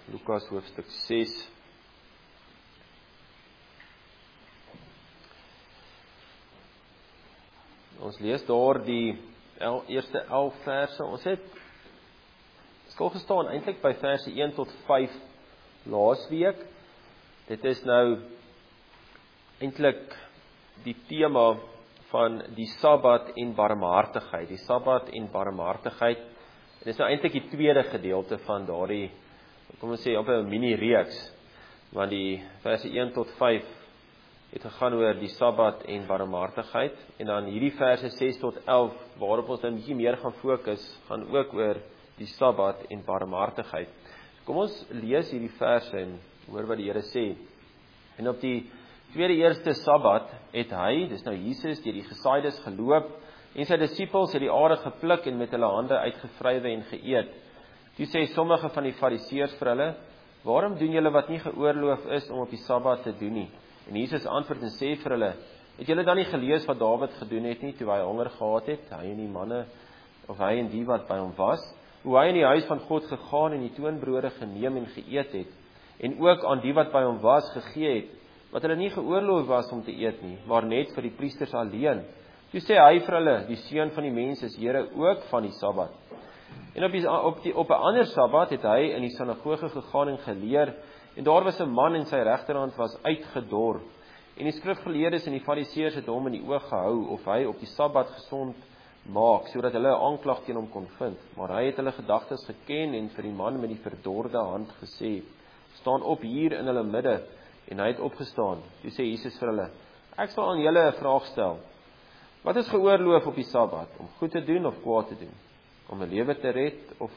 Lukas hoofstuk 6. Ons lees daar die eerste 11 verse. Ons het stil gestaan eintlik by verse 1 tot 5 laasweek. Dit is nou eintlik die tema van die Sabbat en barmhartigheid. Die Sabbat en barmhartigheid. Dit is nou eintlik die tweede gedeelte van daardie, kom ons sê, op 'n mini-reeks, want die verse 1 tot 5 het gegaan oor die Sabbat en barmhartigheid, en dan hierdie verse 6 tot 11, waarop ons dan 'n bietjie meer gaan fokus, gaan ook oor die Sabbat en barmhartigheid. Kom ons lees hierdie verse en hoor wat die Here sê. En op die eerste Sabbat het hy, dis nou Jesus, deur die gesaaides geloop, en sy disippels het die aarde gepluk en met hulle hande uitgevrywe en geëet. Toe sê sommige van die fariseërs vir hulle, waarom doen julle wat nie geoorloof is om op die Sabbat te doen nie? En Jesus antwoord en sê vir hulle, het julle dan nie gelees wat Dawid gedoen het nie, toe hy honger gehad het, hy en die manne, of hy en die wat by hom was, hoe hy in die huis van God gegaan en die toonbrode geneem en geëet het, en ook aan die wat by hom was gegee het, wat hulle nie geoorloof was om te eet nie, maar net vir die priesters alleen. Toe sê hy vir hulle, die seun van die mens is Here ook van die Sabbat. En op 'n ander Sabbat het hy in die sinagoge gegaan en geleer, en daar was 'n man en sy regterhand was uitgedor. En die skrifgeleerdes en die fariseërs het hom in die oog gehou, of hy op die Sabbat gesond maak, sodat hulle 'n aanklag teen hom kon vind. Maar hy het hulle gedagtes geken en vir die man met die verdorde hand gesê, staan op hier in hulle midde, en hy het opgestaan. Toe sê Jesus vir hulle, ek sal aan julle 'n vraag stel. Wat is geoorloof op die Sabbat? Om goed te doen of kwaad te doen? Om 'n lewe te red of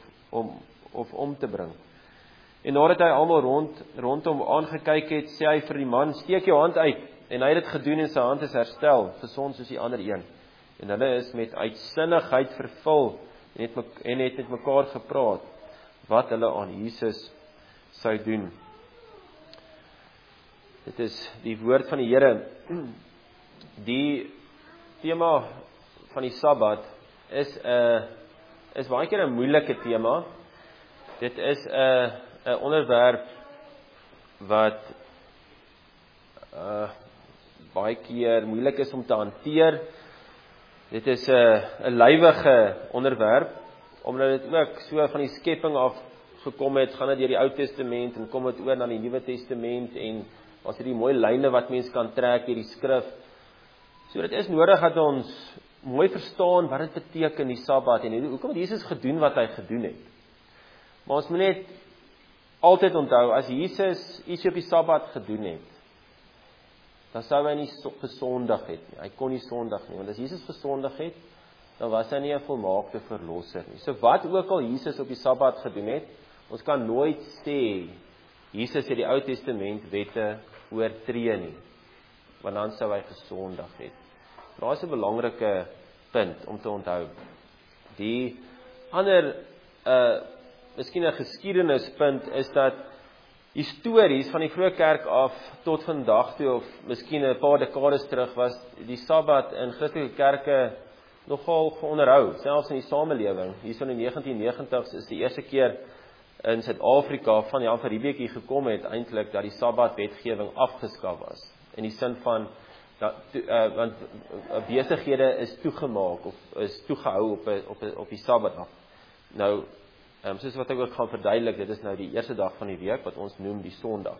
om te bring? En nadat hy almal rondom aangekyk het, sê hy vir die man, steek jou hand uit. En hy het dit gedoen en sy hand is herstel, gesond soos die ander een. En hulle is met uitsinnigheid vervul en het met mekaar gepraat wat hulle aan Jesus sou doen. Dit is die woord van die Here. Die tema van die Sabbat is baie keer 'n moeilike tema. Dit is 'n onderwerp wat baie keer moeilik is om te hanteer. Dit is 'n lywige onderwerp, omdat dit ook so van die skepping af gekom het, gaan dit deur die Ou Testament en kom dit oor na die Nuwe Testament, en as dit die mooi lyne wat mens kan trek deur die skrif. So dit is nodig dat ons mooi verstaan wat dit beteken, die Sabbat, en hoekom het Jesus gedoen wat hy gedoen het. Maar ons moet net altyd onthou, as Jesus iets op die Sabbat gedoen het, dan sou hy nie gesondig het nie. Hy kon nie sondig nie, want as Jesus gesondig het, dan was hy nie 'n volmaakte verlosser nie. So wat ook al Jesus op die Sabbat gedoen het, ons kan nooit sê Jesus het die Ou Testament wette oortree nie, want dan sou hy gesondig het. Daar is 'n belangrike punt om te onthou. Die ander miskien 'n geschiedenispunt is dat histories van die vroeë kerk af tot vandag toe, of miskien 'n paar dekades terug, was die Sabbat in Christelike kerke nogal geonderhou, selfs in die samelewing. Hier in die 1990s is die eerste keer in Suid-Afrika van Jan van Riebeeck hier gekom het, eintlik dat die Sabbat wetgewing afgeskaf was. In die sin van want besighede is toegemaak of is toegehou op die Sabbatdag. Nou, soos wat ek ook gaan verduidelik, dit is nou die eerste dag van die week wat ons noem die Sondag.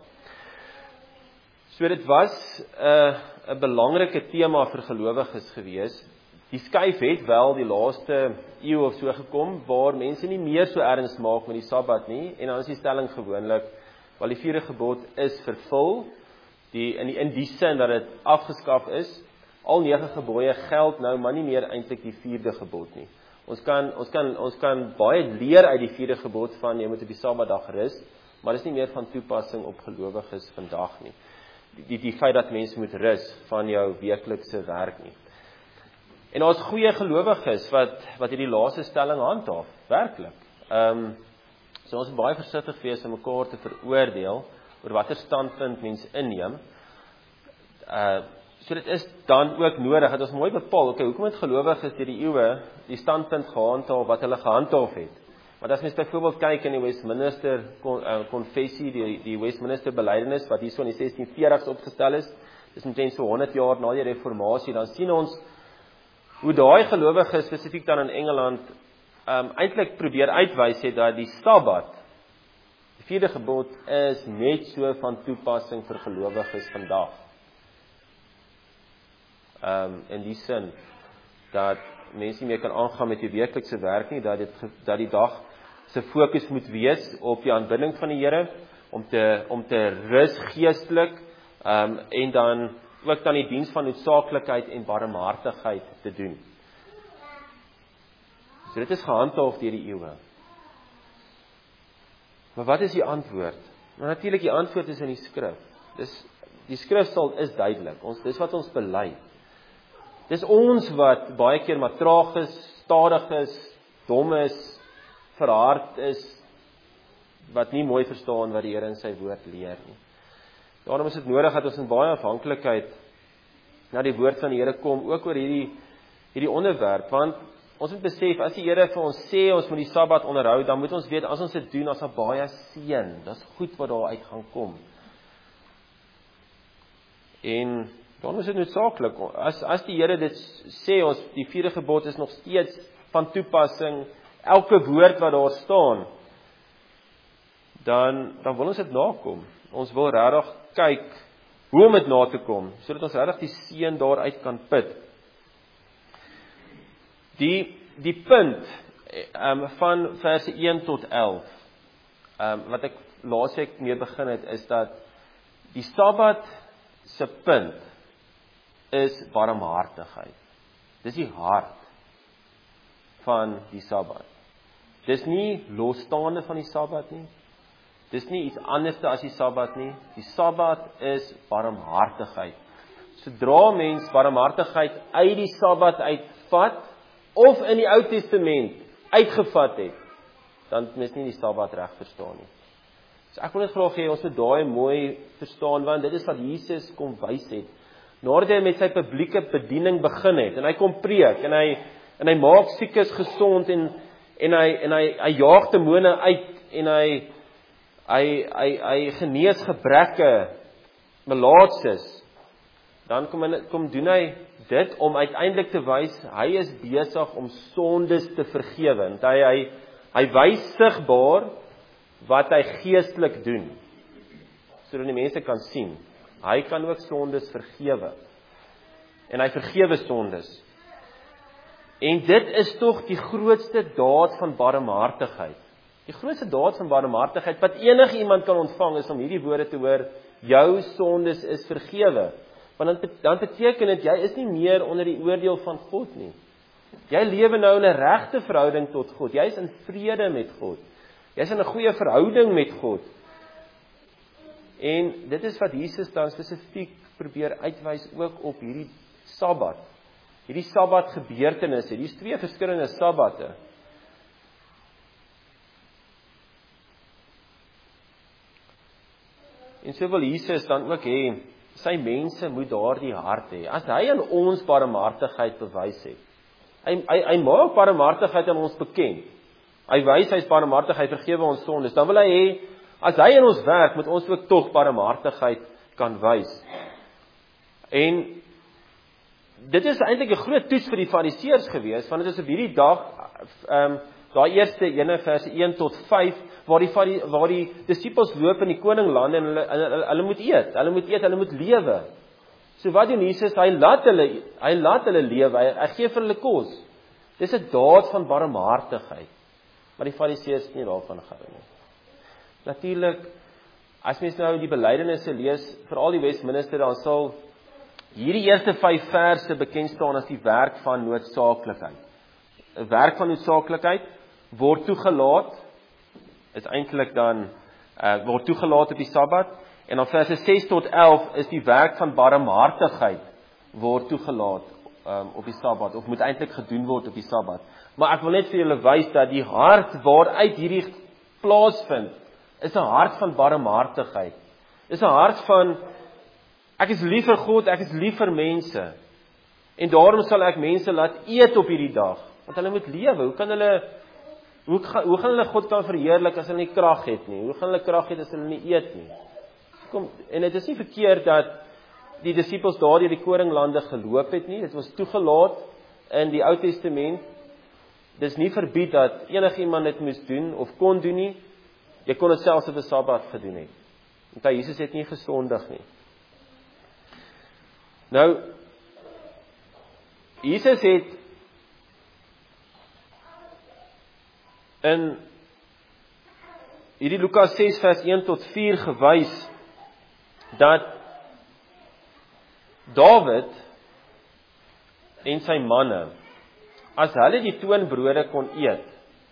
So dit was 'n belangrike tema vir gelowiges gewees. Die skuif het wel die laaste eeu of so gekom, waar mense nie meer so erns maak met die Sabbat nie, en dan is die stelling gewoonlik, wel die 4de gebod is vervul, in die sin dat dit afgeskaf is. Al 9 gebooie geld nou, maar nie meer eintlik die 4de gebod nie. Ons kan baie leer uit die 4de gebod van jy moet op die Sabbatdag rus, maar dit is nie meer van toepassing op gelowiges vandag nie. Die feit dat mense moet rus van jou weeklikse werk nie. En ons goeie gelowiges wat hierdie laaste stelling handhaaf, werklik. So ons moet baie versigtig wees om mekaar te veroordeel oor watter standpunt mens inneem. So dit is dan ook nodig dat ons mooi bepaal, hoekom het gelowiges deur die eeue die standpunt gehandhaaf wat hulle gehandhaaf het. Want as mens byvoorbeeld kyk in die Westminster konfessie, die Westminster belydenis, wat hier so in die 1640s opgestel is, dis omtrent so 100 jaar na die reformatie, dan sien ons hoe daai gelowiges, spesifiek dan in Engeland, eintlik probeer uitwys het dat die Sabbat, die 4de gebod, is net so van toepassing vir gelowiges vandag. In die sin, dat mense nie meer kan aangaan met die weeklikse werk nie, dat die dag se fokus moet wees op die aanbidding van die Here, om te rus geestelik, en dan ook dan die diens van noodsaaklikheid en barmhartigheid te doen. So dit is gehandhaaf deur die eeue. Maar wat is die antwoord? Maar natuurlik die antwoord is in die skrif. Die skrifsel is duidelik. Dis wat ons bely. Dis ons wat baie keer maar traag is, stadig is, dom is, verhard is, wat nie mooi verstaan wat die Here in sy woord leer nie. Daarom is dit nodig dat ons in baie afhanklikheid na die woord van die Here kom, ook oor hierdie onderwerp, want ons moet besef, as die Here vir ons sê, ons moet die Sabbat onderhou, dan moet ons weet, as ons dit doen, as daar baie seën, dis goed wat daar uit gaan kom. En dan is dit noodsaaklik, as die Here dit sê, die 4de gebod is nog steeds van toepassing, elke woord wat daar staan, dan wil ons dit nakom. Ons wil regtig kyk hoe om dit na te kom, sodat ons regtig die seën daaruit kan put. Die punt van verse 1 tot 11, wat ek laasweek mee begin het, is dat die Sabbat se punt is barmhartigheid. Dis die hart van die Sabbat. Dis nie losstaande van die Sabbat nie. Dis nie iets anders as die Sabbat nie. Die Sabbat is barmhartigheid. Sodra mens barmhartigheid uit die Sabbat uitvat, of in die Ou Testament uitgevat het, dan het mens nie die Sabbat reg verstaan nie. So ek wil net graag hê ons moet daai mooi verstaan, want dit is wat Jesus kom wys het. Nadat hy met sy publieke bediening begin het, en hy kom preek, en hy maak siekes gesond, en hy jaag demone uit, en hy genees gebreke, melaatses, dan kom doen hy dit om uiteindelik te wys, hy is besig om sondes te vergewe, en hy wys sigbaar wat hy geestelik doen, sodat die mense kan sien, hy kan ook sondes vergewe, en hy vergewe sondes, en dit is tog die grootste daad van barmhartigheid, die grootste daad van barmhartigheid, wat enige iemand kan ontvang, is om hierdie woorde te hoor, jou sondes is vergewe, want dan beteken dit, jy is nie meer onder die oordeel van God nie. Jy lewe nou in 'n regte verhouding tot God. Jy is in vrede met God. Jy is in 'n goeie verhouding met God. En dit is wat Jesus dan spesifiek probeer uitwys ook op hierdie Sabbat. Hierdie Sabbat gebeurtenisse, hier's 2 verskillende Sabbatte. En so wil Jesus dan ook hê, sy mense moet daardie hart hê. As hy aan ons barmhartigheid bewys het, hy maak barmhartigheid aan ons bekend. Hy wys hy is barmhartig, hy vergewe ons sondes. Dan wil hy hê, as hy in ons werk, moet ons ook tog barmhartigheid kan wys. En dit is eintlik 'n groot toets vir die Fariseërs gewees, want dit is op hierdie dag, daai eerste ene verse 1 tot 5, waar die disippels loop in die koningland en hulle moet eet, hulle moet lewe. So wat doen Jesus? Hy laat hulle lewe, hy gee vir hulle kos. Dis 'n daad van barmhartigheid, maar die Fariseërs nie daarvan gehou nie. Natuurlik, as mens nou die belydenisse lees, veral die Westminster, dan sal hierdie eerste 5 verse bekend staan as die werk van noodsaaklikheid. 'n Werk van noodsaaklikheid word toegelaat, is eintlik dan, word toegelaat op die Sabbat, en dan verse 6 tot 11 is die werk van barmhartigheid word toegelaat op die Sabbat, of moet eintlik gedoen word op die Sabbat. Maar ek wil net vir julle wys dat die hart waaruit hierdie plaasvind, is 'n hart van barmhartigheid. Is 'n hart van, ek is lief vir God, ek is lief vir mense, en daarom sal ek mense laat eet op hierdie dag, want hulle moet lewe. Hoe kan hulle Hoe gaan hulle God kan verheerlik as hulle nie krag het nie? Hoe gaan hulle krag hê as hulle nie eet nie? En dit is nie verkeerd dat die disippels daar deur die koringlande geloop het nie. Dit was toegelaat in die Ou Testament. Dis nie verbied dat enigiemand dit moes doen of kon doen nie. Jy kon dit selfs op 'n Sabbat gedoen het. Want Jesus het nie gesondig nie. Nou, Jesus het in hierdie Lukas 6 vers 1 tot 4 gewys dat Dawid en sy manne, as hulle die toonbrode kon eet,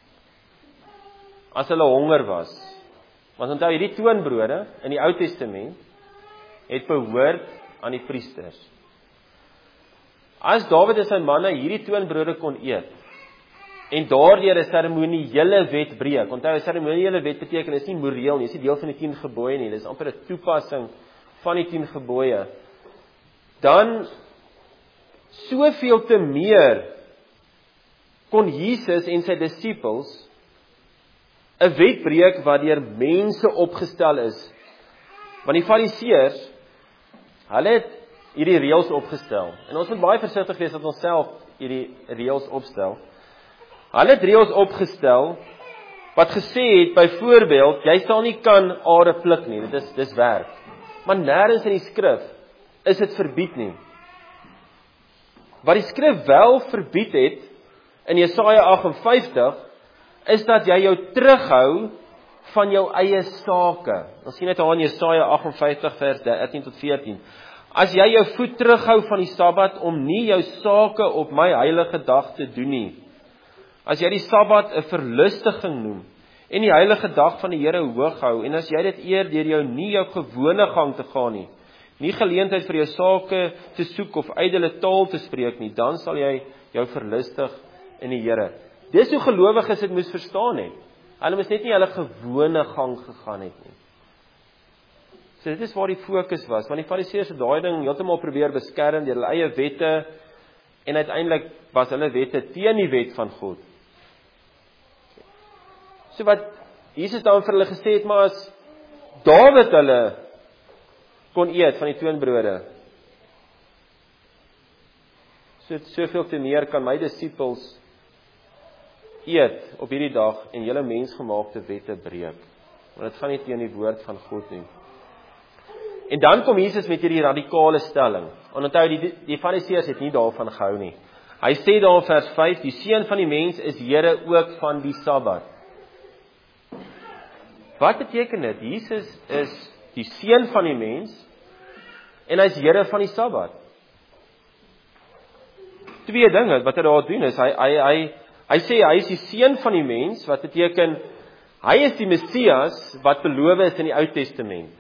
as hulle honger was, want onthou hierdie toonbrode in die Ou Testament het behoort aan die priesters. As Dawid en sy manne hierdie toonbrode kon eet, en daardeur 'n seremoniële wet breek. Onthou, 'n seremoniële wet beteken is nie moreel nie, is nie deel van die 10 gebooie nie, dis amper 'n toepassing van die 10 gebooie. Dan soveel te meer kon Jesus en sy disippels 'n wet breek wat deur mense opgestel is. Want die Fariseërs, hulle het hierdie reëls opgestel. En ons moet baie versigtig wees dat ons self hierdie reëls opstel. Hulle het reëls opgestel wat gesê het, byvoorbeeld, jy sal nie kan are pluk nie, dis werk. Maar nêrens in die skrif is dit verbied nie. Wat die skrif wel verbied het, in Jesaja 58, is dat jy jou terughou van jou eie sake. Ons sien dit daar in Jesaja 58 vers 13 tot 14. As jy jou voet terughou van die Sabbat om nie jou sake op my heilige dag te doen nie. As jy die Sabbat 'n verlustiging noem en die heilige dag van die Here hoog hou en as jy dit eer deur jou nie jou gewone gang te gaan nie geleentheid vir jou sake te soek of ydelle taal te spreek nie, dan sal jy jou verlustig in die Here. Dis hoe gelowiges dit moes verstaan het. Hulle moes net nie hulle gewone gang gegaan het nie. So dit is waar die fokus was, want die Fariseërs het daai ding heeltemal probeer beskerm deur hulle eie wette en uiteindelik was hulle wette teen die wet van God. So wat Jesus dan vir hulle gesê het, maar as Dawid hulle kon eet van die toonbrode, soveel te meer kan my disippels eet op hierdie dag en julle mensgemaakte wette breek. Want dit gaan nie teen die woord van God nie. En dan kom Jesus met hierdie radikale stelling. En onthou, die Fariseërs het nie daarvan gehou nie. Hy sê daar in vers 5, die Seun van die mens is Here ook van die Sabbat. Wat beteken dit? Jesus is die Seun van die mens en hy is Here van die Sabbat. Twee dinge wat hy daar doen is, hy sê hy is die Seun van die mens, wat beteken, hy is die Messias wat beloof is in die Ou Testament.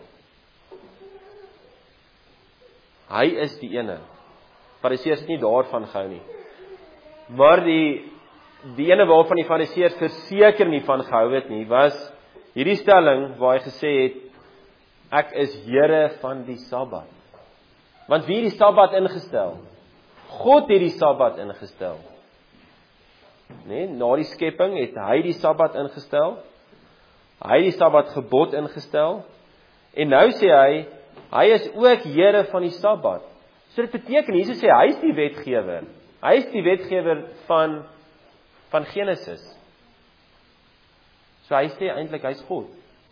Hy is die ene. Fariseërs het nie daarvan gehou nie. Maar die ene waarvan die Fariseërs verseker nie van gehou het nie, was hierdie stelling waar hy gesê het, ek is Here van die Sabbat. Want wie het die Sabbat ingestel? God het die Sabbat ingestel. Nee, na die skepping het hy die Sabbat ingestel. Hy het die Sabbat gebod ingestel. En nou sê hy is ook Here van die Sabbat. So dit beteken, Jesus sê, hy is die wetgewer. Hy is die wetgewer van Genesis. So hy sê eintlik, hy is God.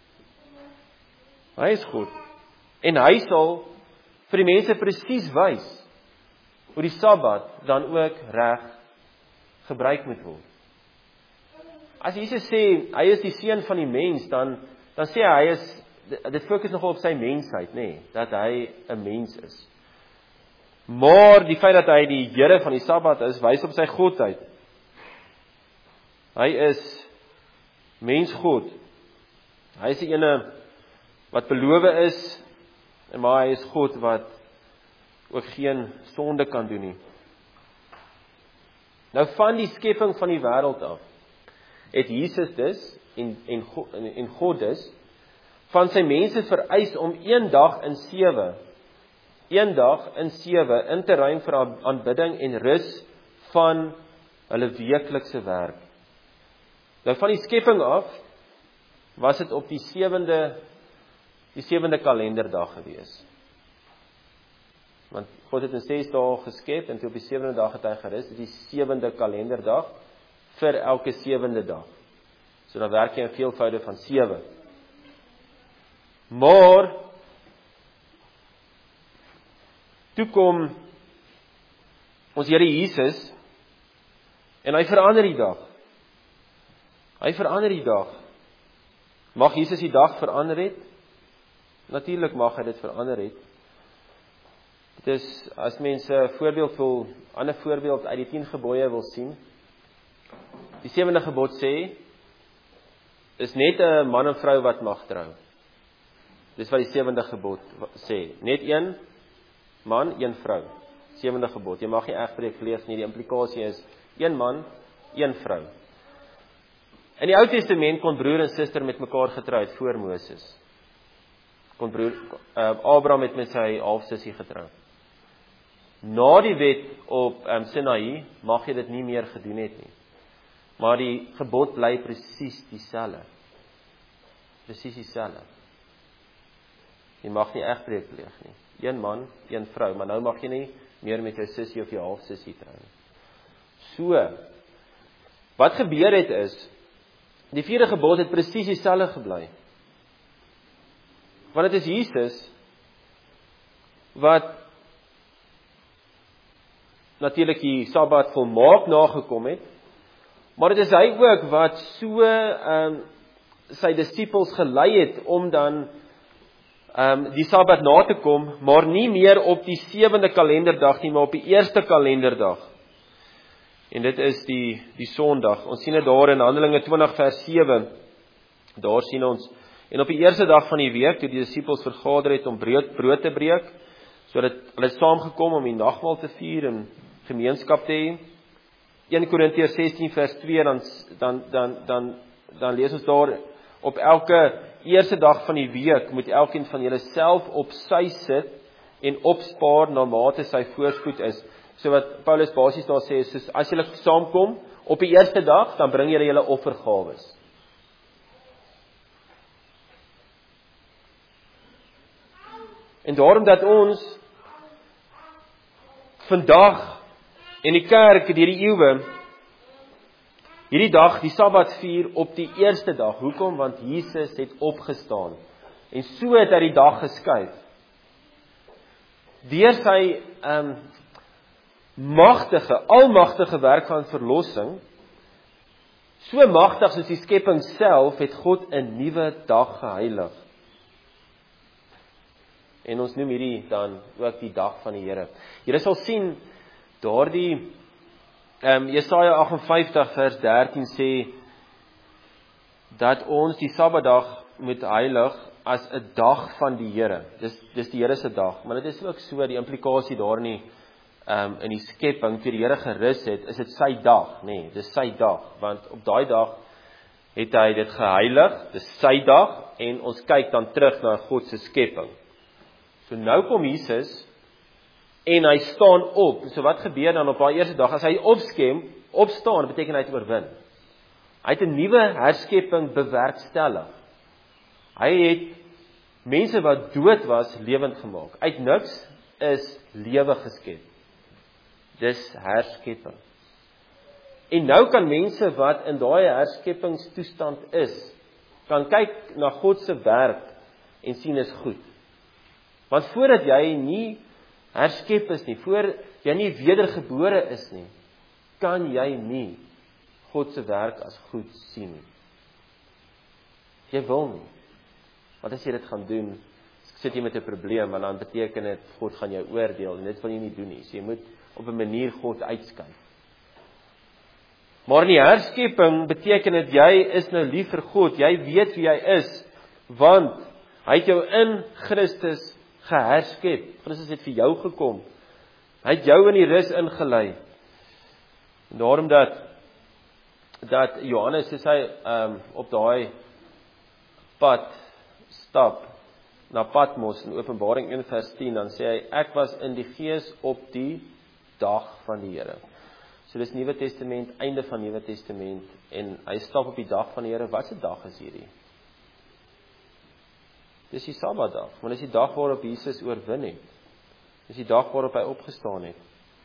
Hy is God. En hy sal vir die mense presies wys hoe die Sabbat dan ook reg gebruik moet word. As Jesus sê, hy is die Seun van die mens, dan sê hy is, dit fokus nogal op sy mensheid, nee, dat hy 'n mens is. Maar die feit dat hy die Here van die Sabbat is, wys op sy godheid. Hy is mens-God. Hy is die ene wat beloof is, maar hy is God wat ook geen sonde kan doen nie. Nou van die skepping van die wêreld af, het Jesus dus, en God dus, van sy mense vereis om een dag in 7 in te ruim vir aanbidding en rus van hulle weeklikse werk. Nou van die skepping af, was dit op die sewende kalenderdag gewees. Want God het in 6 dae geskep, en toe op die 7de dag het hy gerus, dit is die 7de kalenderdag, vir elke 7de dag. So dan werk jy in veelvoude van 7. Maar, toe kom ons Here Jesus, en hy verander die dag. Hy verander die dag. Mag Jesus die dag verander het? Natuurlik mag hy dit verander het. Dit is, as mense 'n voorbeeld wil, ander voorbeeld uit die 10 gebooie wil sien, die 7de gebod sê, is net 'n man en vrou wat mag trou. Dis wat die 7de gebod sê. Net een man, een vrou. 7de gebod. Jy mag nie egbreek pleeg nie. Die implikasie is, een man, een vrou. In die Ou Testament kon broer en suster met mekaar getrou het voor Moses. Abraham het met sy halfsussie getrou. Na die wet op Sinaï mag jy dit nie meer gedoen het nie. Maar die gebod bly presies dieselfde. Presies dieselfde. Jy mag nie egbreek pleeg nie. Een man, een vrou, maar nou mag jy nie meer met jou sussie of jou halfsussie trou nie. So, wat gebeur het is, die 4de gebod het presies dieselfde gebly. Want dit is Jesus wat natuurlik die Sabbat volmaak nagekom het, maar dit is hy ook wat so sy disippels gelei het om dan die Sabbat na te kom, maar nie meer op die 7de kalenderdag nie, maar op die 1ste kalenderdag. En dit is die Sondag. Ons sien dit daar in Handelinge 20 vers 7. Daar sien ons, en op die eerste dag van die week, toe die disippels vergader het om brood te breek, sodat hulle saamgekom om die nagmaal te vier en gemeenskap te hê. 1 Korintiërs 16 vers 2, dan lees ons daar, op elke eerste dag van die week moet elkeen van julle self op sy sit en opspaar na mate sy voorspoed is. So wat Paulus basies daar sê, is as julle saamkom op die eerste dag, dan bring julle offergawes. En daarom dat ons vandag in die kerk deur die eeue hierdie dag, die Sabbat vier op die eerste dag. Hoekom? Want Jesus het opgestaan. En so het hy die dag geskuif. Deur sy almagtige werk van verlossing, so magtig soos die skepping self, het God 'n nuwe dag geheilig. En ons noem hierdie dan ook die dag van die Here. Julle sal sien, daardie Jesaja 58 vers 13 sê, dat ons die Sabbatdag moet heilig as 'n dag van die Here. Dis die Here se dag, maar dit is ook so, die implikasie daar nie, in die skepping, toe die Here gerus het, is dit sy dag, nee, dis sy dag, want op daai dag het hy dit geheilig, dis sy dag, en ons kyk dan terug na God se skepping. So nou kom Jesus, en hy staan op. So wat gebeur dan op daai eerste dag? As hy opstaan, beteken hy het oorwin. Hy het 'n nuwe herskepping bewerkstellig. Hy het mense wat dood was, lewend gemaak. Uit niks is lewe geskep. Dis herskepping. En nou kan mense wat in daai herskepingstoestand is, kan kyk na God se werk en sien is goed. Want voordat jy nie herskep is nie, voor jy nie wedergebore is nie, kan jy nie God se werk as goed sien nie. Jy wil nie. Want as jy dit gaan doen, sit jy met 'n probleem, want dan beteken dit God gaan jou oordeel, en dit wil jy nie doen nie. So jy moet op 'n manier God uitskyf. Maar in die herskepping beteken dit jy is nou lief vir God, jy weet wie hy is, want hy het jou in Christus geherskep. Christus het vir jou gekom. Hy het jou in die rus ingelei. En daarom dat Johannes, soos hy op daai pad stap na Patmos in Openbaring 1 vers 10, dan sê hy, ek was in die gees op die dag van die Here. So dis Nuwe Testament, einde van Nuwe Testament, en hy stap op die dag van die Here. Wat 'n dag is hierdie? Dis die Sabbatdag, want dis die dag waarop Jesus oorwin het. Dis die dag waarop hy opgestaan het.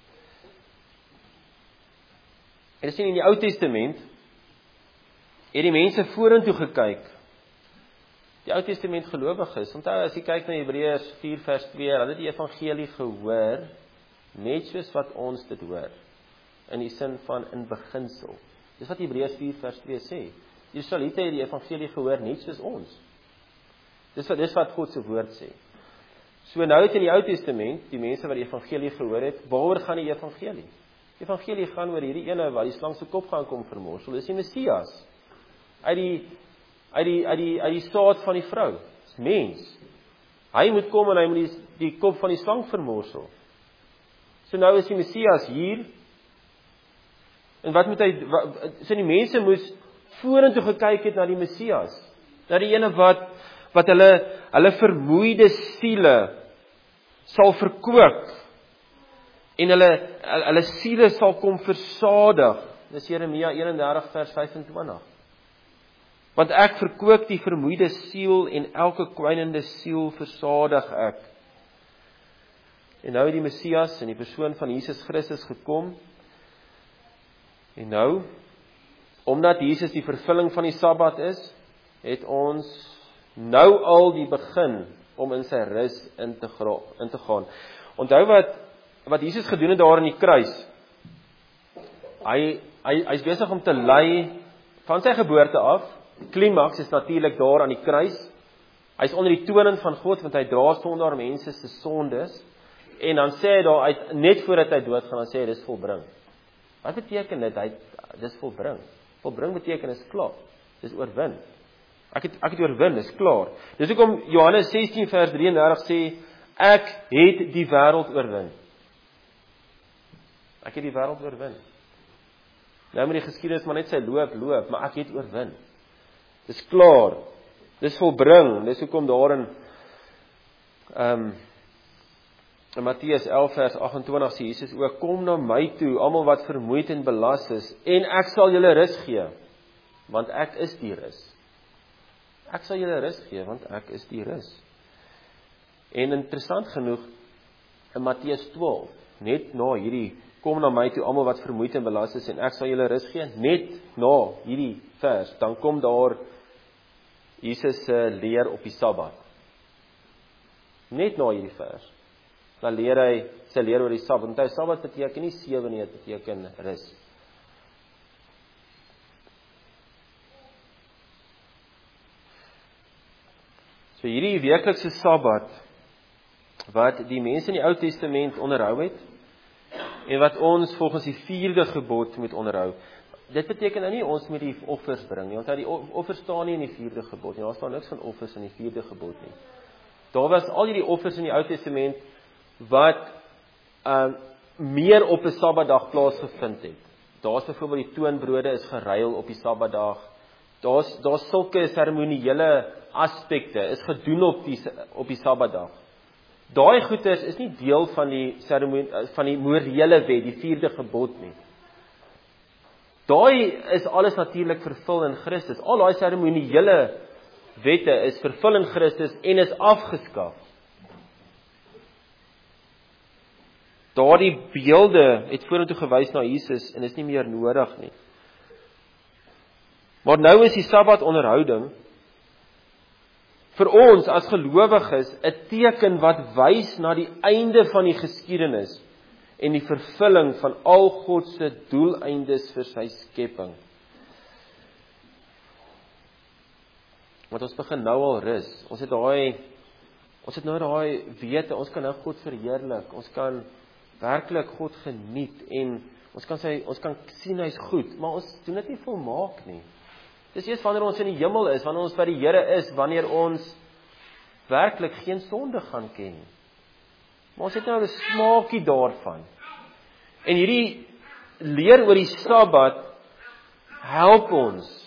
En dis in die Ou Testament, het die mense vorentoe gekyk. Die Ou Testament gelowiges, onthou as jy kyk na Hebreërs 4 vers 2, hulle het die evangelie gehoor, net soos wat ons dit hoor, in die sin van in beginsel. Dis wat Hebreërs 4 vers 2 sê. Die Israeliete het die evangelie gehoor, net soos ons. Dis wat God se woord sê. So nou het in die Ou Testament, die mense wat die evangelie gehoor het, waaroor gaan die evangelie? Die evangelie gaan oor hierdie ene wat die slang se kop gaan kom vermorsel. Dis die Messias. Uit die saad van die vrou. Dis mens. Hy moet kom en hy moet die kop van die slang vermorsel. So nou is die Messias hier. En wat moet hy, so die mense moes vorentoe gekyk het na die Messias. Na die ene wat hulle vermoeide siele sal verkoop en hulle siele sal kom versadig. Dis Jeremia 31 vers 25. Want ek verkoop die vermoeide siel en elke kwynende siel versadig ek. En nou het die Messias in die persoon van Jesus Christus gekom. En nou, omdat Jesus die vervulling van die Sabbat is, het ons nou al die begin om in sy rus in te gaan. Onthou wat Jesus gedoen het daar in die kruis. Hy is besig om te ly van sy geboorte af. Die klimaks is natuurlik daar aan die kruis. Hy is onder die toorn van God, want hy dra sondaar mense se sondes. En dan sê hy daar uit, net voordat hy doodgaan, dan sê hy, dis volbring. Wat beteken dit? Dis volbring. Volbring beteken, is klaar. Dis oorwin. Ek het oorwin, is klaar. Dis hoekom Johannes 16 vers 33 sê, ek het die wêreld oorwin. Ek het die wêreld oorwin. Nou moet die geskiedenis maar net sy loop, maar ek het oorwin. Dis klaar. Dis volbring. Dis hoekom daarin in Matteus 11 vers 28 sê Jesus ook, kom na my toe, almal wat vermoeid en belas is, en ek sal julle rus gee, want ek is die rus. Ek sal julle rus gee, want ek is die rus. En interessant genoeg, in Matteus 12, net na hierdie, kom na my toe, almal wat vermoeid en belas is, en ek sal julle rus gee, net na hierdie vers, dan kom daar Jesus leer op die Sabbat. Net na hierdie vers. Dan leer hy sy leer oor die Sabbat. Want hy Sabbat beteken nie 7 nie, dit beteken rus. So hierdie weeklikse Sabbat wat die mense in die Ou Testament onderhou het en wat ons volgens die 4de gebod moet onderhou. Dit beteken nou nie ons moet die offers bring nie. Want die offers staan nie in die 4de gebod nie. Daar staan niks van offers in die 4de gebod nie. Daar was al hierdie offers in die Ou Testament wat meer op 'n Sabbatdag plaasgevind het. Daar's byvoorbeeld die toonbrode is geruil op die Sabbatdag. Daar's sulke seremoniële aspekte is gedoen op die Sabbatdag. Daai goeders is nie deel van die van die morele wet, die 4de gebod nie. Daai is alles natuurlik vervul in Christus. Al daai seremoniële wette is vervul in Christus en is afgeskaf. Daardie beelde het vorentoe gewys na Jesus en is nie meer nodig nie. Maar nou is die Sabbat onderhouding vir ons as gelowiges 'n teken wat wys na die einde van die geskiedenis en die vervulling van al God se doeleindes vir sy skepping. Want ons begin nou al rus. Ons het nou daai wete, ons kan nou God verheerlik. Ons kan werklik God geniet en ons kan sien hy's goed, maar ons doen dit nie volmaak nie. Dis eers wanneer ons in die hemel is, wanneer ons by die Here is, wanneer ons werklik geen sonde gaan ken. Maar ons het nou 'n smaakie daarvan. En hierdie leer oor die Sabbat help ons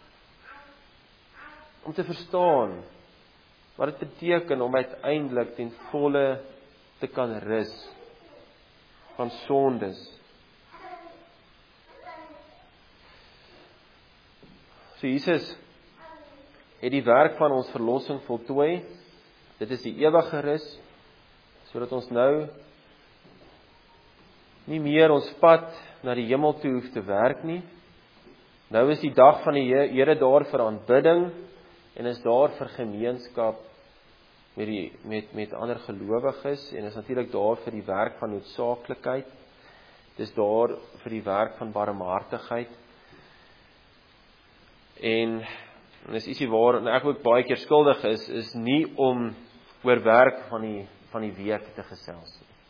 om te verstaan wat dit beteken om uiteindelik ten volle te kan rus van sondes. So Jesus het die werk van ons verlossing voltooi. Dit is die ewige rus, sodat ons nou nie meer ons pad na die hemel toe hoef te werk nie. Nou is die dag van die Here daar vir aanbidding en is daar vir gemeenskap met ander gelowiges en is natuurlik daar vir die werk van noodsaaklikheid. Dis daar vir die werk van barmhartigheid. En is ietsie waar ek ook baie keer skuldig is nie om oor werk van die week te gesels nie.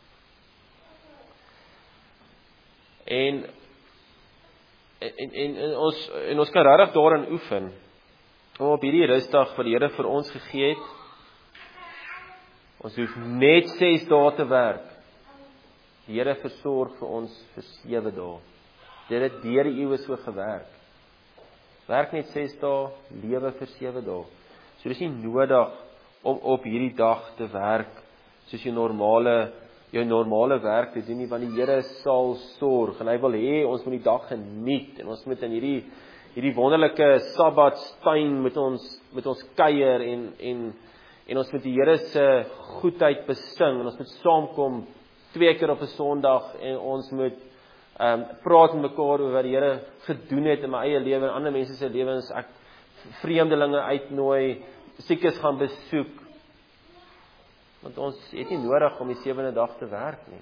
En ons kan regtig daarin oefen om op hierdie rusdag wat die Here vir ons gegee het. Ons hoef net 6 dae te werk. Die Here versorg vir ons vir 7 dae. Dit het deur die eeue so gewerk. Werk net 6 dae, lewe vir 7 dae. So dis nie nodig om op hierdie dag te werk soos jou normale werk te doen nie, want die Here sal sorg en hy wil hê ons moet die dag geniet en ons moet in hierdie wonderlike Sabbatstuin met ons kuier en ons moet die Here se goedheid besing en ons moet saamkom 2 keer op 'n Sondag en ons moet praat met mekaar oor wat die Here gedoen het in my eie lewe en ander mense se lewens. Ek vreemdelinge uitnooi, siekes gaan besoek. Want ons het nie nodig om die 7de dag te werk nie.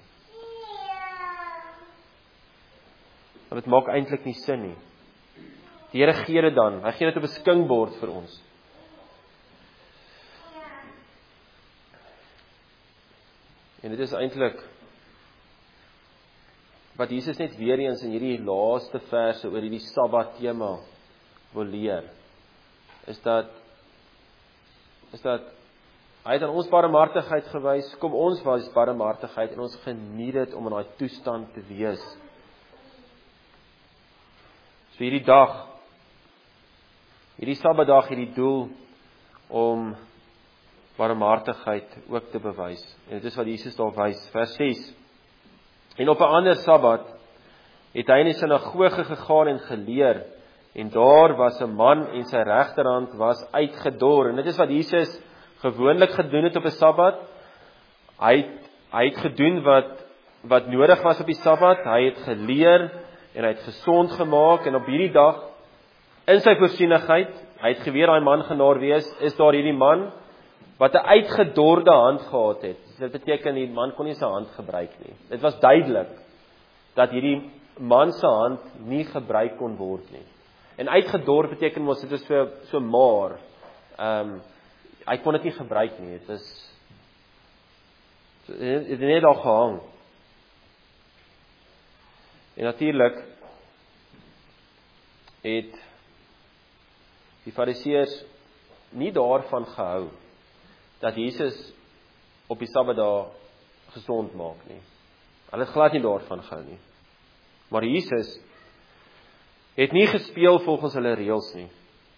Want dit maak eintlik nie sin nie. Die Here gee dit dan. Hy gee dit op 'n beskikbord vir ons. En dit is eintlik wat Jesus net weer eens in hierdie laaste verse oor hierdie Sabbat tema wil leer. Is dat hy het aan ons barmhartigheid gewys, kom ons wys barmhartigheid en ons geniet dit om in daai toestand te wees. So hierdie Sabbatdag, hierdie doel om barmhartigheid ook te bewys. En dit is wat Jesus daar wys, vers 6. En op 'n ander Sabbat het hy in die sinagoge gegaan en geleer, en daar was 'n man en sy regterhand was uitgedor. En dit is wat Jesus gewoonlik gedoen het op 'n Sabbat. Hy het gedoen wat nodig was op die Sabbat. Hy het geleer en hy het gesond gemaak en op hierdie dag in sy voorsienigheid, hy het geweet daai man gaan daar wees, is daar hierdie man wat 'n uitgedorde hand gehad het. Dit beteken die man kon nie sy hand gebruik nie. Dit was duidelik dat hierdie man se hand nie gebruik kon word nie. En uitgedor beteken mos dit is so maar. Hy kon dit nie gebruik nie. Dit het net daar gehang. En natuurlik het die Fariseërs nie daarvan gehou dat Jesus op die Sabbatdag gesond maak nie. Hulle het glad nie daarvan gehou nie. Maar Jesus het nie gespeel volgens hulle reëls nie.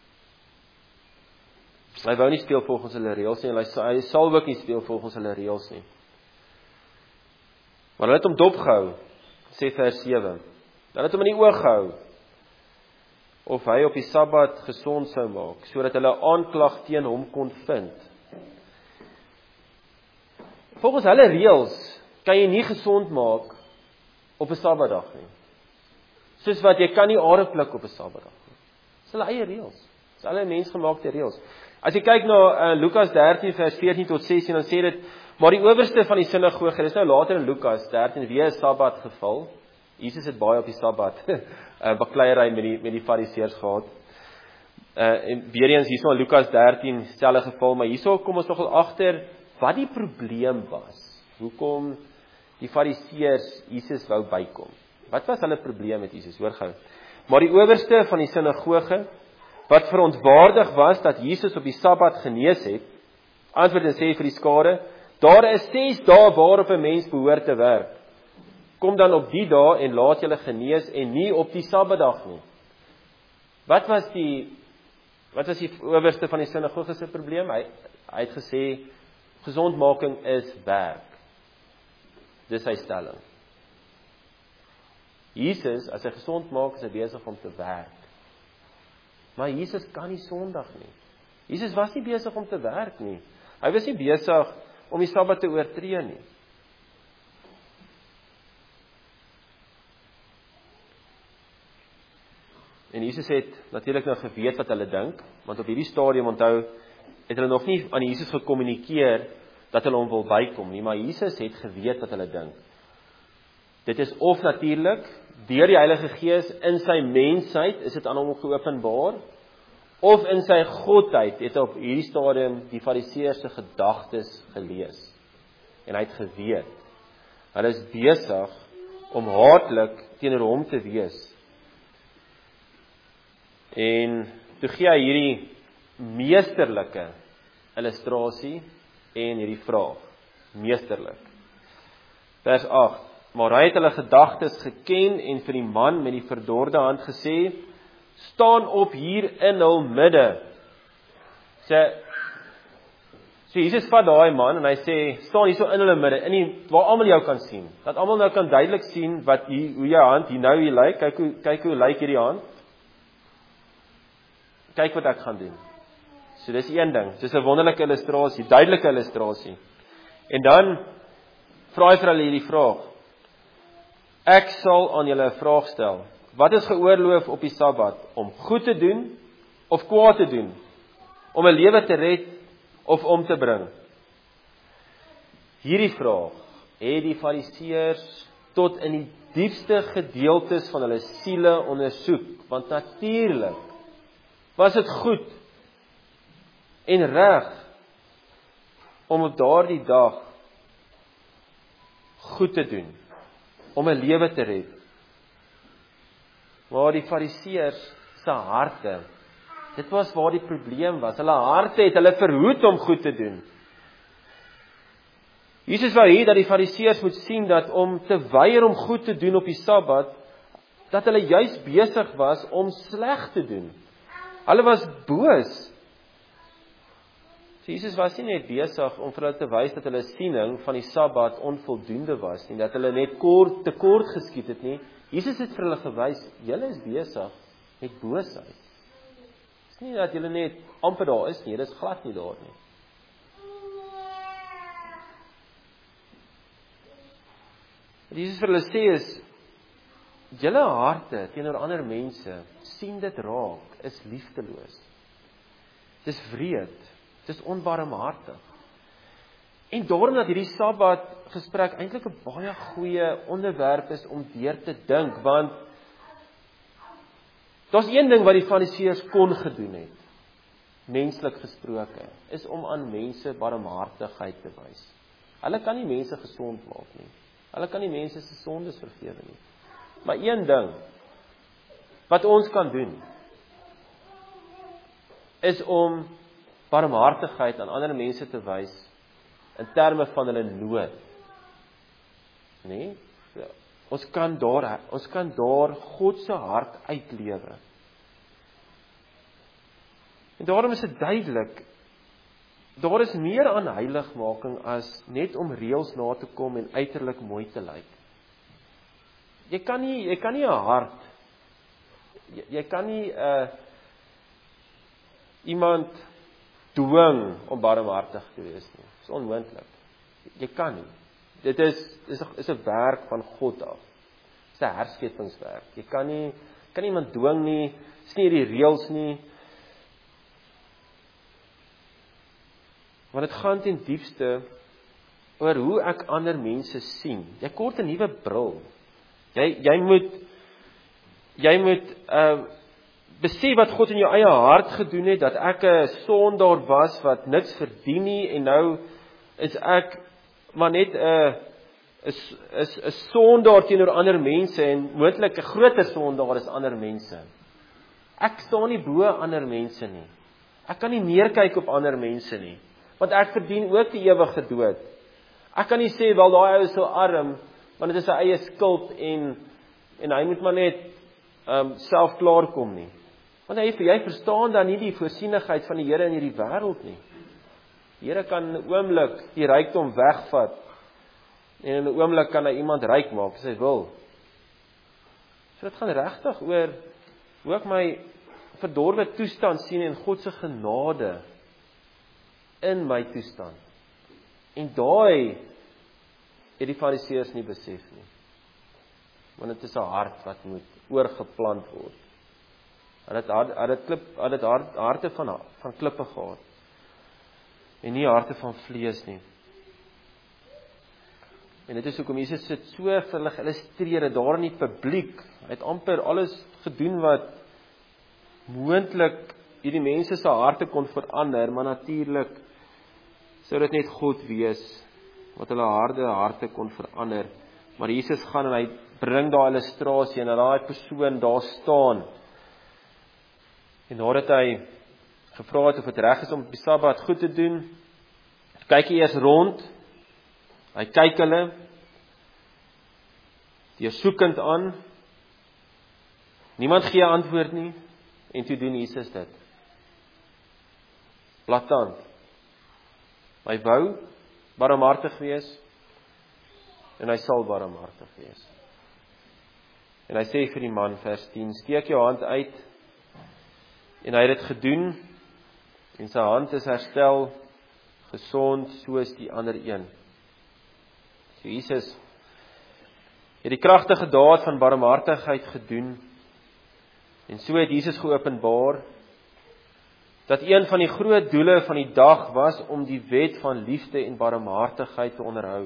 Hy wou nie speel volgens hulle reëls nie, en hy sal ook nie speel volgens hulle reëls nie. Maar hulle het hom dopgehou, sê vers 7. Hulle het hom in die oog gehou, of hy op die Sabbat gesond sou maak, sodat hulle aanklag teen hom kon vind. Volgens hulle reëls kan jy nie gesond maak op 'n Sabbatdag nie. Soos wat jy kan nie are pluk op 'n Sabbatdag nie. Dis hulle eie reëls. Dis hulle mensgemaakte reëls. As jy kyk na Lukas 13 vers 14 tot 16, dan sê dit, maar die owerste van die sinagoge, dis nou later in Lukas 13 weer 'n Sabbat geval. Jesus het baie op die Sabbat bakleierery met die Fariseërs gehad. En weer eens hierso in Lukas 13 selfe geval, maar hierso kom ons nogal agter wat die probleem was. Hoekom die Fariseërs Jesus wou bykom? Wat was hulle probleem met Jesus? Hoor gou. Maar die owerste van die sinagoge, wat verontwaardig was dat Jesus op die Sabbat genees het, antwoord en sê vir die skare, daar is 6 dae waarop 'n mens behoort te werk. Kom dan op die dae en laat julle genees en nie op die Sabbatdag nie. Wat was die owerste van die sinagoge se probleem? Hy het gesê, gesondmaking is werk. Dis sy stelling. Jesus, as hy gesond maak, is hy besig om te werk. Maar Jesus kan nie Sondag nie. Jesus was nie besig om te werk nie. Hy was nie besig om die Sabbat te oortree nie. En Jesus het natuurlik nou geweet wat hulle dink, want op hierdie stadium onthou, het hulle nog nie aan Jesus gekommunikeer dat hulle hom wil bykom nie, maar Jesus het geweet wat hulle dink. Dit is of natuurlik, deur die Heilige Gees in sy mensheid, is dit aan hom geopenbaar, of in sy godheid het hy op hierdie stadium die Fariseërs se gedagtes gelees. En hy het geweet, hulle is besig om haatlik teenoor hom te wees. En toe gee hy hierdie meesterlike illustrasie en hierdie vraag. Meesterlik. Vers 8. Maar hy het hulle gedagtes geken en vir die man met die verdorde hand gesê, staan op hier in hul midde. So Jesus vat daai man en hy sê, staan hier so in hulle midde, waar almal jou kan sien. Dat almal nou kan duidelik sien wat hoe jou hand hier nou hier lyk. Kyk hoe lyk hierdie hand. Kyk wat ek gaan doen. So dis een ding, dis 'n wonderlike illustrasie, duidelike illustrasie. En dan vra hy vir hulle hierdie vraag. Ek sal aan julle 'n vraag stel. Wat is geoorloof op die Sabbat? Om goed te doen of kwaad te doen? Om 'n lewe te red of om te bring? Hierdie vraag het die Fariseërs tot in die diepste gedeeltes van hulle siele ondersoek, want natuurlik was dit goed en reg om op daardie dag goed te doen, om 'n lewe te red. Maar die Fariseërs se harte, dit was waar die probleem was. Hulle harte het hulle verhoed om goed te doen. Jesus wou hê dat die Fariseërs moet sien dat om te weier om goed te doen op die Sabbat, dat hulle juis besig was om sleg te doen. Hulle was boos. Jesus was nie net besig om vir hulle te wys dat hulle siening van die Sabbat onvoldoende was nie, dat hulle net tekort geskiet het nie. Jesus het vir hulle gewys, julle is besig met boosheid. Dit is nie dat julle net amper daar is nie, julle is glad nie daar nie. Wat Jesus vir hulle sê is, julle harte teenoor ander mense, sien dit raak, is liefdeloos. Dit is wreed, dit is onbarmhartig. En daarom dat hierdie Sabbat gesprek eintlik 'n baie goeie onderwerp is om deur te dink, want daar's een ding wat die Fariseërs kon gedoen het, menslik gesproke, is om aan mense barmhartigheid te wys. Hulle kan nie mense gesond maak nie. Hulle kan nie mense se sondes vergewe nie. Maar een ding wat ons kan doen, is om barmhartigheid aan ander mense te wys in terme van hulle nood. Nee? Ons kan daar God se hart uitlewe. En daarom is dit duidelik, daar is meer aan heiligmaking as net om reëls na te kom en uiterlik mooi te lyk. Jy kan nie 'n hart, jy kan nie iemand dwing om barmhartig te wees nie. Dit is onmoontlik. Jy kan nie. Dit is 'n werk van God af. Dit is 'n herskepingswerk. Jy kan iemand dwing nie, dis nie die reëls nie. Want dit gaan ten diepste oor hoe ek ander mense sien. Jy kort 'n nuwe bril. Jy moet besef wat God in jou eie hart gedoen het, dat ek 'n sondaar was wat niks verdien nie, en nou is ek maar net 'n sondaar teenoor ander mense, en moontlik 'n groter sondaar as ander mense. Ek staan nie bo ander mense nie. Ek kan nie neerkyk op ander mense nie, want ek verdien ook die ewige dood. Ek kan nie sê, wel, daai ou is so arm, want dit is sy eie skuld, en hy moet maar net self klaarkom nie. Want jy verstaan dan nie die voorsienigheid van die Here in hierdie wêreld nie. Die Here kan in 'n oomblik die rykdom wegvat, en in 'n oomblik kan hy iemand ryk maak as hy wil. So dit gaan regtig oor hoe ek my verdorwe toestand sien en God se genade in my toestand. En daai het die Fariseërs nie besef nie. Want dit is 'n hart wat moet oorgeplant word. Hulle het harte van klippe gehad. En nie harte van vlees nie. En dit is hoekom Jesus sit so vir hulle geillustreer het daar in die publiek. Hy het amper alles gedoen wat moontlik hierdie mense se harte kon verander, maar natuurlik sou dit net God wees wat hulle harde harte kon verander. Maar Jesus gaan en hy bring daai illustrasie en daai persoon daar staan. En nadat hy gevra het of dit reg is om op die Sabbat goed te doen, kyk hy eers rond. Hy kyk hulle deursoekend aan. Niemand gee antwoord nie en toe doen Jesus dit. Blaatant. Hy wou barmhartig wees en hy sal barmhartig wees. En hy sê vir die man vers 10, steek jou hand uit en hy het dit gedoen en sy hand is herstel, gesond soos die ander een. So Jesus het die kragtige daad van barmhartigheid gedoen en so het Jesus geopenbaar dat een van die groot doele van die dag was om die wet van liefde en barmhartigheid te onderhou.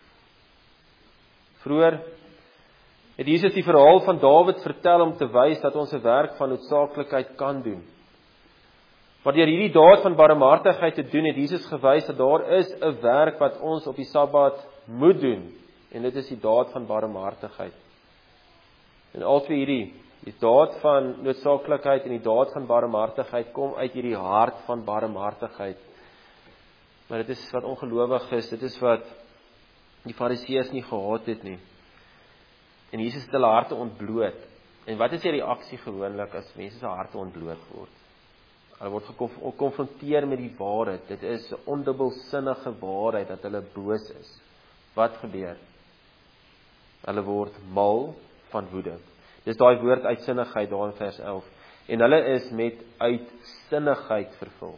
Vroeger het Jesus die verhaal van Dawid vertel om te wys dat ons 'n werk van noodsaaklikheid kan doen. Maar deur hierdie daad van barmhartigheid te doen, het Jesus gewys dat daar is 'n werk wat ons op die Sabbat moet doen. En dit is die daad van barmhartigheid. En albei hierdie, die daad van noodsaaklikheid en die daad van barmhartigheid kom uit hierdie hart van barmhartigheid. Maar dit is wat ongelowig is, dit is wat die Fariseërs nie gehad het nie. En Jesus het hulle harte ontbloot. En wat is die reaksie gewoonlik as mense se harte ontbloot word? Hulle word gekonfronteer met die waarheid. Dit is 'n ondubbelsinnige waarheid dat hulle boos is. Wat gebeur? Hulle word mal van woede. Dis daai woord uitsinnigheid daar in vers 11. En hulle is met uitsinnigheid vervul.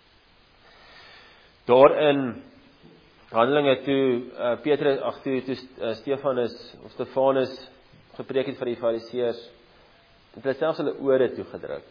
Daar in Handelinge toe Stefanus gepreek het vir die Fariseërs, het hulle selfs hulle ore toegedruk.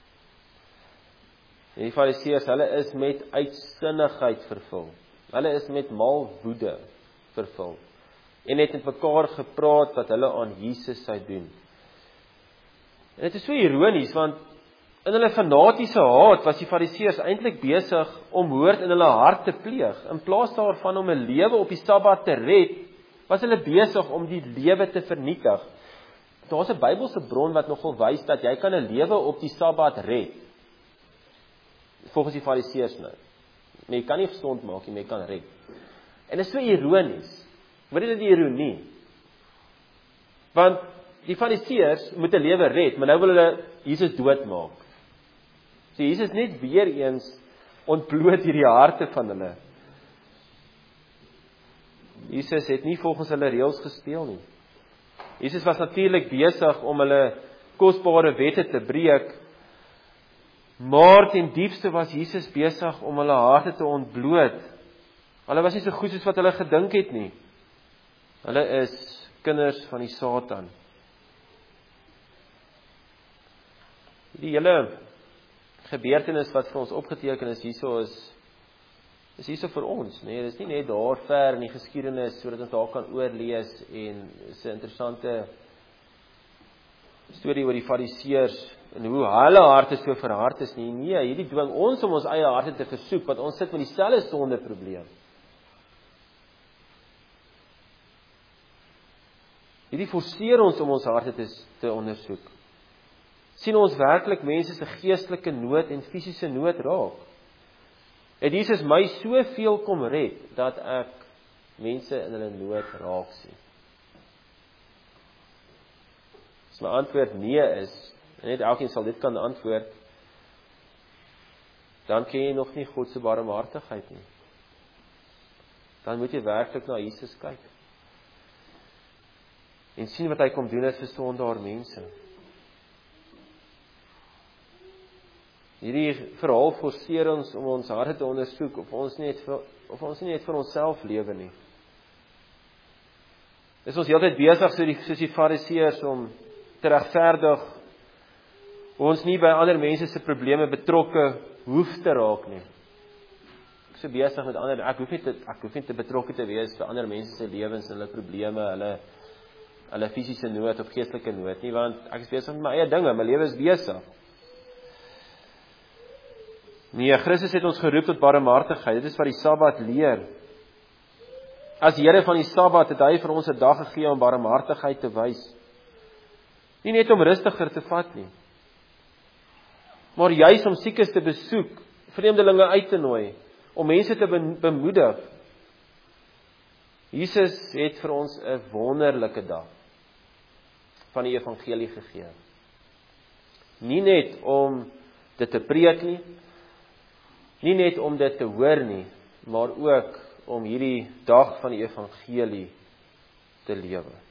En die Fariseërs, hulle is met uitsinnigheid vervul. Hulle is met mal woede vervul. En het met mekaar gepraat wat hulle aan Jesus sou doen. En dit is so ironies, want in hulle fanatiese haat was die Fariseërs eintlik besig om moord in hulle hart te pleeg. In plaas daarvan om 'n lewe op die Sabbat te red, was hulle besig om die lewe te vernietig. Daar's 'n Bybelse bron wat nogal wys dat jy kan 'n lewe op die Sabbat red. Volgens die Fariseërs nou. Maar jy kan nie gesond maak nie, maar jy kan red. En dit is so ironies. Wat is die ironie? Want die Fariseërs moet 'n lewe red, maar nou wil hulle Jesus doodmaak. So Jesus net weer eens ontbloot hierdie harte van hulle. Jesus het nie volgens hulle reëls gespeel nie. Jesus was natuurlik besig om hulle kosbare wette te breek, maar ten diepste was Jesus besig om hulle harte te ontbloot. Hulle was nie so goed soos wat hulle gedink het nie. Hulle is kinders van die Satan. Die hele gebeurtenis wat vir ons opgeteken is hierso is hierso vir ons, nee, dit is nie net daar ver in die geskiedenis sodat ons daar kan oorlees en is 'n interessante storie oor die Fariseërs en hoe hulle harte so verhard is nie. Nee, hierdie dwing ons om ons eie harte te versoek, want ons sit met dieselfde sondeprobleem. Hierdie forceer ons om ons harte te ondersoek. Sien ons werklik mense se geestelike nood en fisiese nood raak? Het Jesus my soveel kom red, dat ek mense in hulle nood raak sien? As my antwoord nee is, en net elkeen sal dit kan antwoord, dan ken jy nog nie God se barmhartigheid nie. Dan moet jy werklik na Jesus kyk. En sien wat hy kom doen het vir sondaar mense. Hierdie verhaal forceer ons om ons harte te ondersoek of ons nie net vir onsself lewe nie. Is ons heeltyd besig soos die fariseërs om te regverdig hoe ons nie by ander mense se probleme betrokke hoef te raak nie. Ek is so besig met ander, ek hoef nie te betrokke te wees by ander mense se lewens, hulle probleme, hulle fisiese nood of geestelike nood nie, want ek is besig met my eie dinge, my lewe is besig. Nee, Christus het ons geroep tot barmhartigheid. Dit is wat die Sabbat leer. As die Here van die Sabbat het hy vir ons 'n dag gegee om barmhartigheid te wys. Nie net om rustiger te vat nie, maar juis om siekes te besoek, vreemdelinge uit te nooi, om mense te bemoedig. Jesus het vir ons 'n wonderlike dag van die evangelie gegee. Nie net om dit te preek nie net om dit te hoor nie, maar ook om hierdie dag van die evangelie te lewe.